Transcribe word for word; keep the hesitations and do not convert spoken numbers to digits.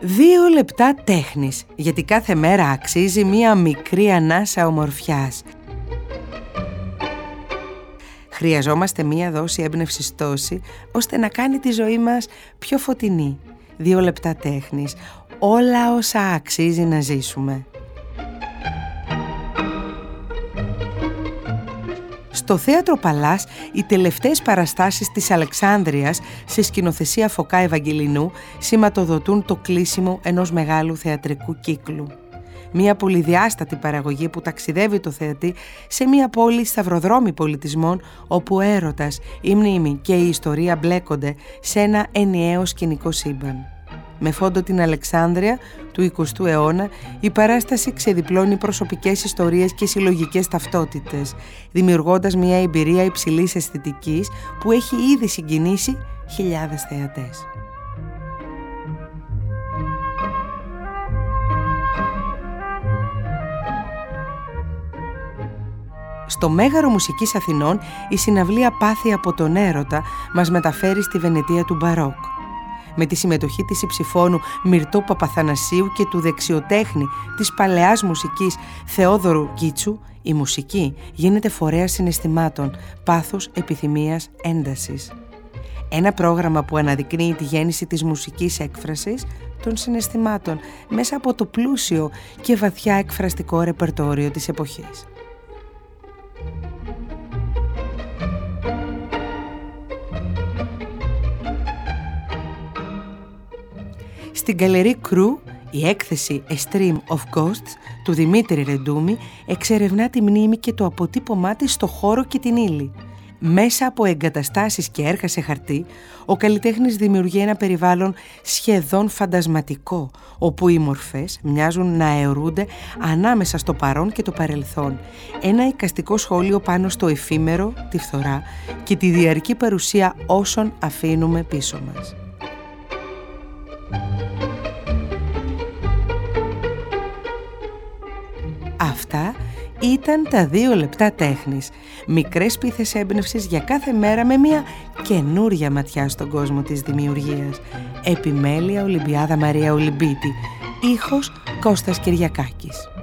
Δύο λεπτά τέχνης, γιατί κάθε μέρα αξίζει μία μικρή ανάσα ομορφιάς. Χρειαζόμαστε μία δόση έμπνευσης τόση, ώστε να κάνει τη ζωή μας πιο φωτεινή. Δύο λεπτά τέχνης, όλα όσα αξίζει να ζήσουμε. Στο Θέατρο Παλάς, οι τελευταίες παραστάσεις της Αλεξάνδρειας σε σκηνοθεσία Φωκά Ευαγγελινού σηματοδοτούν το κλείσιμο ενός μεγάλου θεατρικού κύκλου. Μια πολυδιάστατη παραγωγή που ταξιδεύει το θεατή σε μια πόλη σταυροδρόμι πολιτισμών, όπου ο έρωτας, η μνήμη και η ιστορία μπλέκονται σε ένα ενιαίο σκηνικό σύμπαν. Με φόντο την Αλεξάνδρεια του εικοστού αιώνα, η παράσταση ξεδιπλώνει προσωπικές ιστορίες και συλλογικές ταυτότητες, δημιουργώντας μια εμπειρία υψηλής αισθητικής που έχει ήδη συγκινήσει χιλιάδες θεατές. Στο Μέγαρο Μουσικής Αθηνών, η συναυλία «Πάθη από τον έρωτα» μας μεταφέρει στη Βενετία του Μπαρόκ. Με τη συμμετοχή της υψηφώνου Μυρτώ Παπαθανασίου και του δεξιοτέχνη της παλαιάς μουσικής Θεόδωρου Κίτσου, η μουσική γίνεται φορέας συναισθημάτων, πάθους, επιθυμίας, έντασης. Ένα πρόγραμμα που αναδεικνύει τη γέννηση της μουσικής έκφρασης των συναισθημάτων μέσα από το πλούσιο και βαθιά εκφραστικό ρεπερτόριο της εποχής. Στην Γκαλερί Κρού, η έκθεση A Stream of Ghosts του Δημήτρη Ρεντούμη εξερευνά τη μνήμη και το αποτύπωμά της στο χώρο και την ύλη. Μέσα από εγκαταστάσεις και έργα σε χαρτί, ο καλλιτέχνης δημιουργεί ένα περιβάλλον σχεδόν φαντασματικό, όπου οι μορφές μοιάζουν να αιωρούνται ανάμεσα στο παρόν και το παρελθόν. Ένα εικαστικό σχόλιο πάνω στο εφήμερο, τη φθορά και τη διαρκή παρουσία όσων αφήνουμε πίσω μας. Αυτά ήταν τα δύο λεπτά τέχνης. Μικρές πίθες έμπνευσης για κάθε μέρα με μια καινούρια ματιά στον κόσμο της δημιουργίας. Επιμέλεια Ολυμπιάδα Μαρία Ολυμπίτη. Ήχος Κώστας Κυριακάκης.